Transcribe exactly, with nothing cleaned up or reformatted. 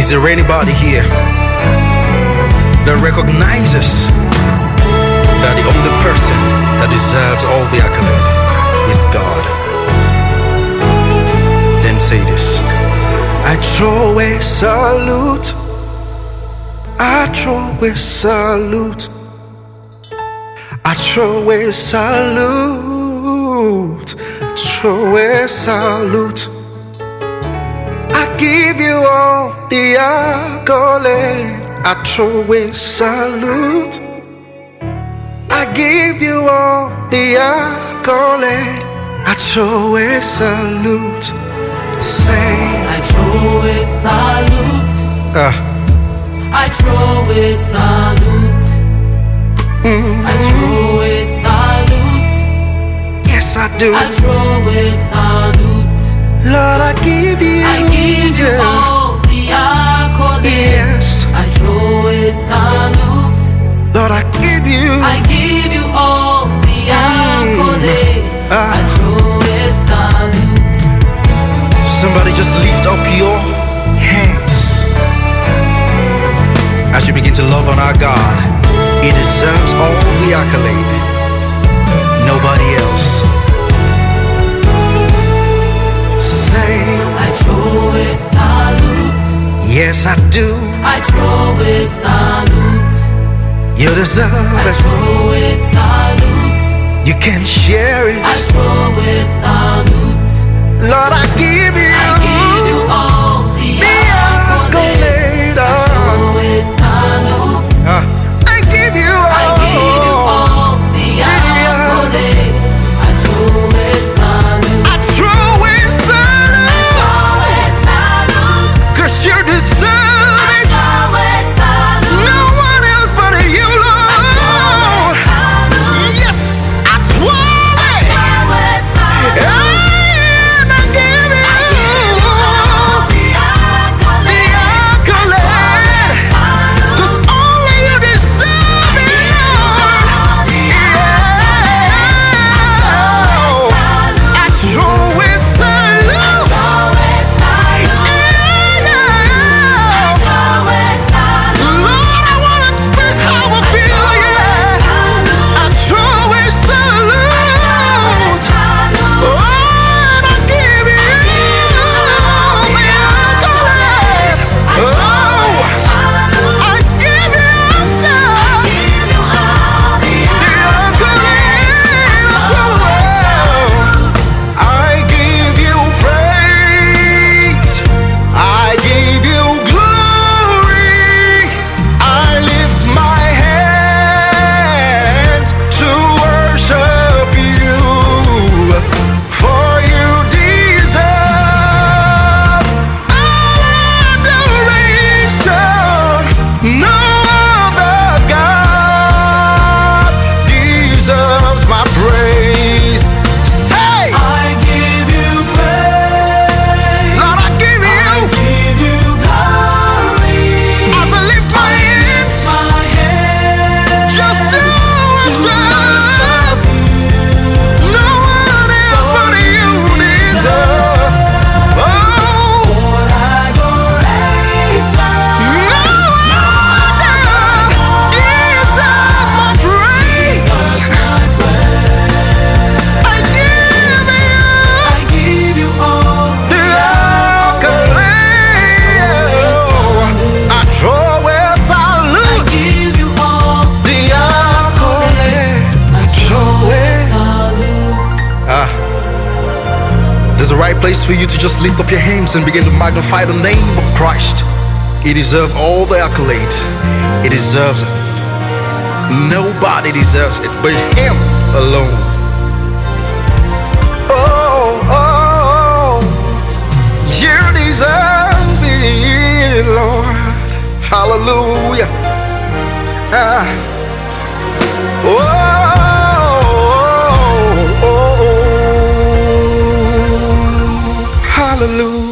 Is there anybody here that recognizes that the only person that deserves all the accolade is God? Then say this: I throw a salute, I throw a salute, I throw a salute, throw a salute. I give you all the accolade. I throw a salute. I give you all the accolade. I throw a salute. Say, I throw a salute. uh, I throw a salute. mm, I throw a salute. yes, I do. I throw a salute. Lord, I give you, I give you yeah. all the accolades. Yes, I throw a salute. Lord, I give you. I give you all the accolades. Ah. I throw a salute. Somebody just lift up your hands as you begin to love on our God. He deserves all the accolade, nobody else. Say, I throw a salute. yes, I do. I throw a salute. You deserve I it. throw a salute. You can share it. I throw a salute. Lord, I give you. I give you all the accolades. accolade. I throw a salute. Ah, I give you all. I give you all the accolades. I throw a salute. I throw a salute. Throw a salute. 'Cause you deserve I it. throw a salute. No one else but you, Lord. Yes, I throw it. Throw a salute. And I give you All the the accolades. accolade. 'Cause only you deserve it, Lord. Yeah. I throw a salute. Throw a salute. Yeah. Throw a salute. Lord, I want to express how I feel, yeah. I throw a salute. Oh, and I give you the accolade. Oh, I give you the accolade. I give you praise. I give you glory. I lift my hands to worship you, for you deserve adoration. No other God deserves my praise. Say, I give you praise. Lord, I give I you give you glory. as I lift my hands My hands just to worship. No one else but you deserve. Oh, for adoration. no other deserve my praise. I give you I give you all the accolade. I throw a I salute. give you all The accolade. I throw a it. salute. Ah, there's a right place for you to just lift up your hands and begin to magnify the name of Christ. He deserves all the accolades. He deserves it. Nobody deserves it but Him alone. Oh, oh, you deserve it, Lord. Hallelujah. Ah. Oh, oh, oh, oh. Hallelujah.